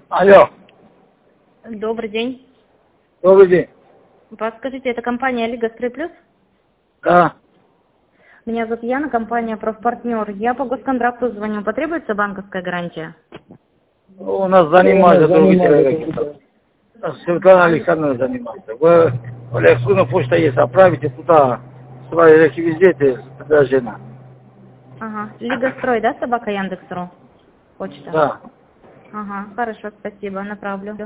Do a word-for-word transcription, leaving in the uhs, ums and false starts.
Алло. Добрый день. Добрый день. Подскажите, это компания Лига Строй Плюс? Да. Меня зовут Яна, компания «Профпартнер». Я по госконтракту звоню. Потребуется банковская гарантия? У нас занимается другие человек. Светлана Александровна занимается. Вы в электронную почту есть, отправите туда свои реквизиты, жена. Ага. Лига Строй, да, собака Яндекс.ру? Почта? Да. Ага, хорошо, спасибо, направлю.